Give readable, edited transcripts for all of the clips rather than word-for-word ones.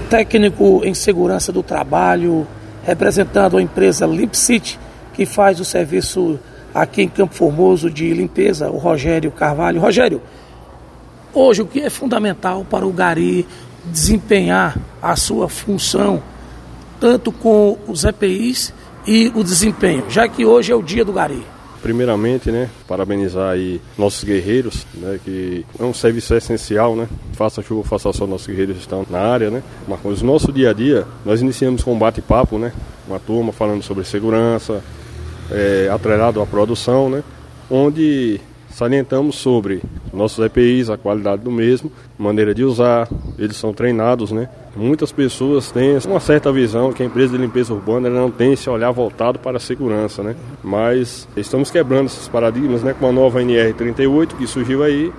técnico em segurança do trabalho, representando a empresa Limpcity, que faz o serviço aqui em Campo Formoso de limpeza, o Rogério Carvalho. Rogério, hoje o que é fundamental para o Gari desempenhar a sua função, tanto com os EPIs e o desempenho, já que hoje é o dia do Gari? Primeiramente, parabenizar aí nossos guerreiros, que é um serviço essencial, Faça chuva, faça sol, nossos guerreiros estão na área, Mas o nosso dia a dia, nós iniciamos com um bate-papo, uma turma falando sobre segurança, atrelado à produção, onde salientamos sobre nossos EPIs, a qualidade do mesmo, maneira de usar, eles são treinados, Muitas pessoas têm uma certa visão que a empresa de limpeza urbana ela não tem esse olhar voltado para a segurança, Mas estamos quebrando esses paradigmas, com a nova NR38 que surgiu aí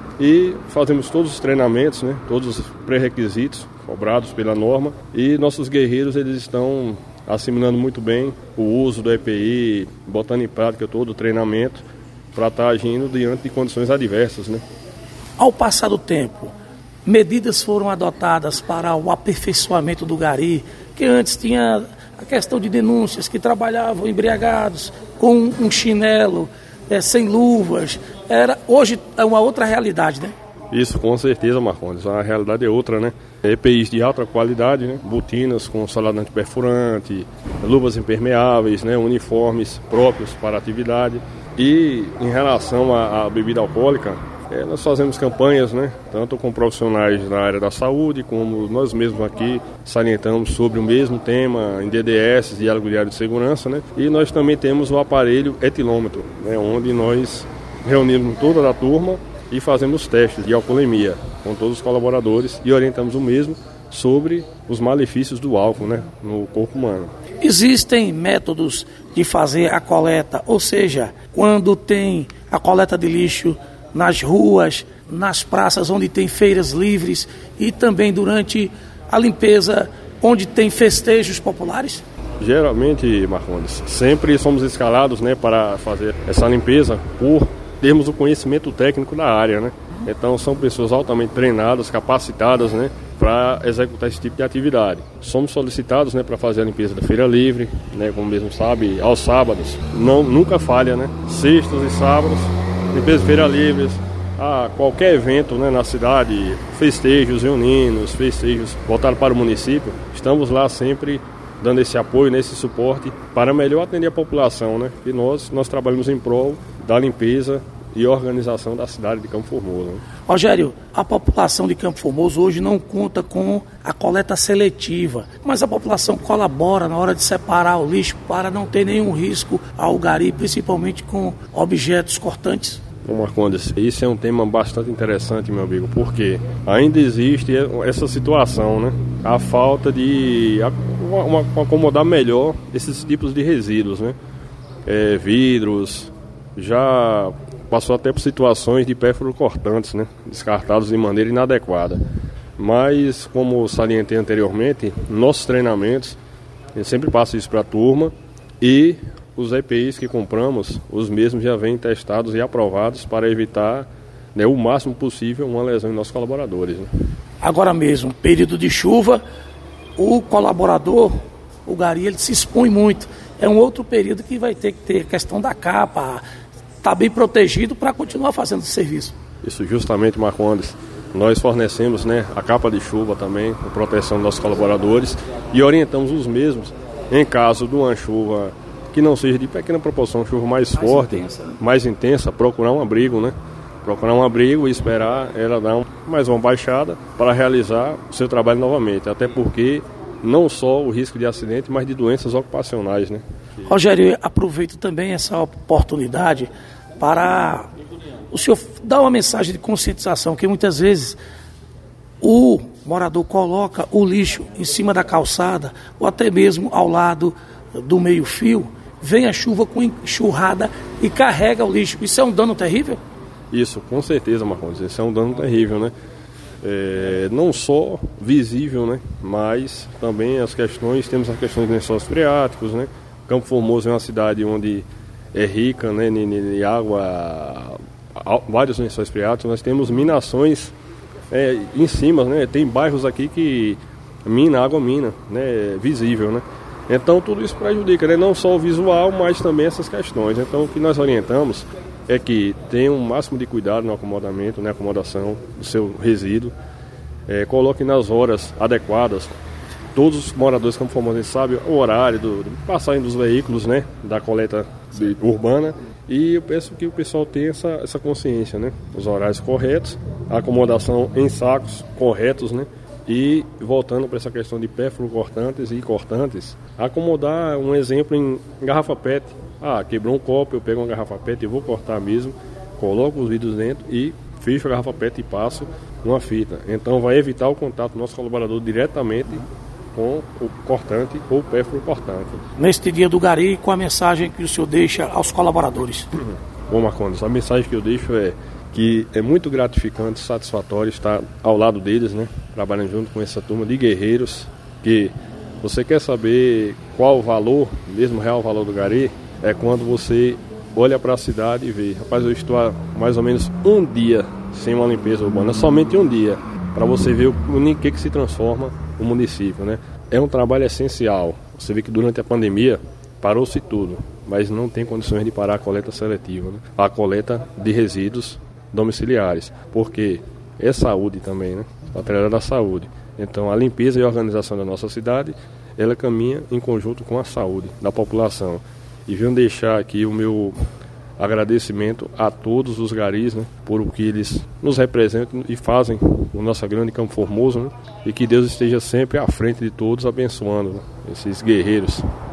e fazemos todos os treinamentos, todos os pré-requisitos cobrados pela norma e nossos guerreiros eles estão assimilando muito bem o uso do EPI, botando em prática todo o treinamento para estar agindo diante de condições adversas, Ao passar do tempo, medidas foram adotadas para o aperfeiçoamento do Gari, que antes tinha a questão de denúncias, que trabalhavam embriagados, com um chinelo, sem luvas. Hoje é uma outra realidade, Isso, com certeza, Marcondes. A realidade é outra, EPIs de alta qualidade, botinas com solado antiperfurante, luvas impermeáveis, uniformes próprios para a atividade. E em relação à bebida alcoólica, nós fazemos campanhas, tanto com profissionais da área da saúde, como nós mesmos aqui salientamos sobre o mesmo tema em DDS, Diálogo Diário de Segurança, E nós também temos o aparelho etilômetro, onde nós reunimos toda a turma e fazemos testes de alcoolemia com todos os colaboradores e orientamos o mesmo sobre os malefícios do álcool, no corpo humano. Existem métodos de fazer a coleta, ou seja, quando tem a coleta de lixo nas ruas, nas praças onde tem feiras livres e também durante a limpeza onde tem festejos populares? Geralmente, Marcondes, sempre somos escalados para fazer essa limpeza por termos o conhecimento técnico da área, Então são pessoas altamente treinadas, capacitadas, para executar esse tipo de atividade. Somos solicitados, para fazer a limpeza da feira livre, como mesmo sabe, aos sábados. Nunca falha, Sextas e sábados, limpeza de feira livre, qualquer evento, na cidade, festejos reuninos, festejos voltados para o município. Estamos lá sempre dando esse apoio, esse suporte para melhor atender a população, E nós trabalhamos em prol da limpeza e organização da cidade de Campo Formoso. Rogério, a população de Campo Formoso hoje não conta com a coleta seletiva, mas a população colabora na hora de separar o lixo para não ter nenhum risco ao Gari, principalmente com objetos cortantes. Bom, Marcondes, isso é um tema bastante interessante, meu amigo, porque ainda existe essa situação, a falta de acomodar melhor esses tipos de resíduos, vidros, já passou até por situações de pérfuro cortantes, descartados de maneira inadequada. Mas, como salientei anteriormente, nossos treinamentos, eu sempre passo isso para a turma e os EPIs que compramos, os mesmos já vêm testados e aprovados para evitar o máximo possível uma lesão em nossos colaboradores. Agora mesmo, período de chuva, o colaborador, o Gari, ele se expõe muito. É um outro período que vai ter que ter a questão da capa, está bem protegido para continuar fazendo o serviço. Isso justamente, Marcondes. Nós fornecemos a capa de chuva também, com proteção dos nossos colaboradores e orientamos os mesmos em caso de uma chuva que não seja de pequena proporção, chuva mais forte, mais intensa, procurar um abrigo, Procurar um abrigo e esperar ela dar mais uma baixada para realizar o seu trabalho novamente, até porque não só o risco de acidente, mas de doenças ocupacionais, Rogério, aproveito também essa oportunidade para o senhor dar uma mensagem de conscientização, que muitas vezes o morador coloca o lixo em cima da calçada ou até mesmo ao lado do meio-fio, vem a chuva com enxurrada e carrega o lixo. Isso é um dano terrível? Isso, com certeza, Marcondes, isso é um dano terrível, não só visível, mas também temos as questões de lençóis freáticos, Campo Formoso é uma cidade onde é rica, em água, vários lençóis freáticos, nós temos minações em cima, tem bairros aqui que água mina, né, visível, né? Então tudo isso prejudica, né? Não só o visual, mas também essas questões. Então o que nós orientamos é que tenha um máximo de cuidado no acomodamento, na acomodação do seu resíduo, coloque nas horas adequadas. Todos os moradores de Campo Formoso sabem o horário de passagem dos veículos, né, da coleta urbana, e eu penso que o pessoal tem essa consciência, né, os horários corretos, a acomodação em sacos corretos, né, e voltando para essa questão de perfluorocortantes e cortantes, acomodar um exemplo em garrafa PET. Quebrou um copo, eu pego uma garrafa PET e vou cortar mesmo, coloco os vidros dentro e fecho a garrafa PET e passo uma fita. Então vai evitar o contato do nosso colaborador diretamente com o cortante ou o perfluorocortante. Neste dia do Gari, qual a mensagem que o senhor deixa aos colaboradores? Bom, Marcondes, a mensagem que eu deixo é que é muito gratificante, satisfatório estar ao lado deles, né, trabalhando junto com essa turma de guerreiros, que você quer saber qual o valor, mesmo real valor do Gari, é quando você olha para a cidade e vê, rapaz, eu estou há mais ou menos um dia sem uma limpeza urbana, somente um dia, para você ver em que se transforma o município, né? É um trabalho essencial. Você vê que durante a pandemia parou-se tudo, mas não tem condições de parar a coleta seletiva, né? A coleta de resíduos domiciliares, porque é saúde também, né? Atrelada da saúde. Então a limpeza e a organização da nossa cidade, ela caminha em conjunto com a saúde da população. E venho deixar aqui o meu agradecimento a todos os garis, né, por o que eles nos representam e fazem o nosso grande Campo Formoso, né, e que Deus esteja sempre à frente de todos, abençoando, né, esses guerreiros.